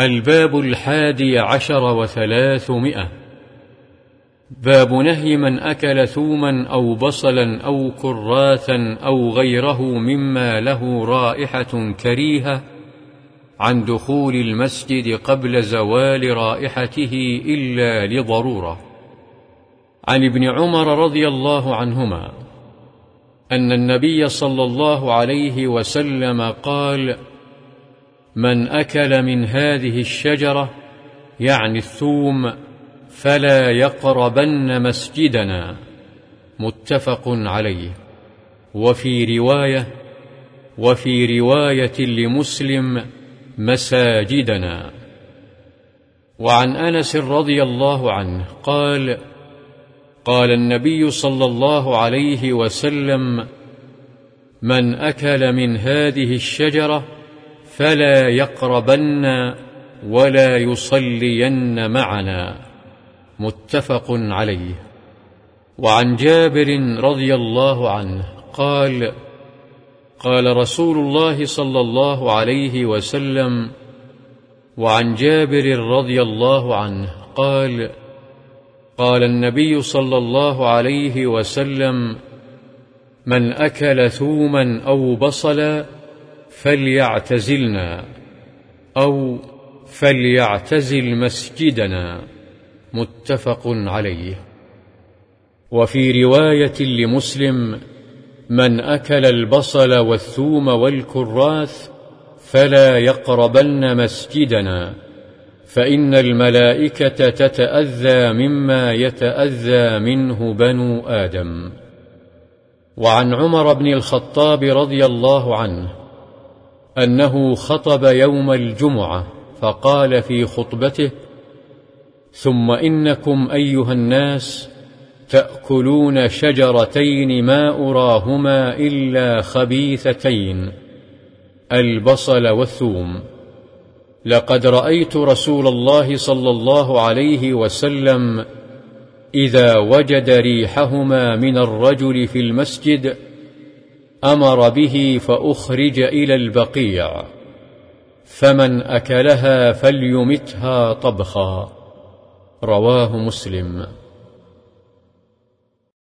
الباب 11 و300. باب نهي من أكل ثوما أو بصلا أو كراثا أو غيره مما له رائحة كريهة عن دخول المسجد قبل زوال رائحته إلا لضرورة. عن ابن عمر رضي الله عنهما أن النبي صلى الله عليه وسلم قال: من أكل من هذه الشجرة، يعني الثوم، فلا يقربن مسجدنا. متفق عليه. وفي رواية لمسلم: مساجدنا. وعن أنس رضي الله عنه قال: قال النبي صلى الله عليه وسلم: من أكل من هذه الشجرة فلا يقربن ولا يصلين معنا. متفق عليه. وعن جابر رضي الله عنه قال: قال رسول الله صلى الله عليه وسلم. وعن جابر رضي الله عنه قال: قال النبي صلى الله عليه وسلم: من أكل ثوما أو بصلا فليعتزلنا أو فليعتزل مسجدنا. متفق عليه. وفي رواية لمسلم: من أكل البصل والثوم والكراث فلا يقربن مسجدنا، فإن الملائكة تتأذى مما يتأذى منه بنو آدم. وعن عمر بن الخطاب رضي الله عنه أنه خطب يوم الجمعة فقال في خطبته: ثم إنكم أيها الناس تأكلون شجرتين ما أراهما إلا خبيثتين، البصل والثوم. لقد رأيت رسول الله صلى الله عليه وسلم إذا وجد ريحهما من الرجل في المسجد أمر به فأخرج إلى البقيع، فمن أكلها فليمتها طبخا. رواه مسلم.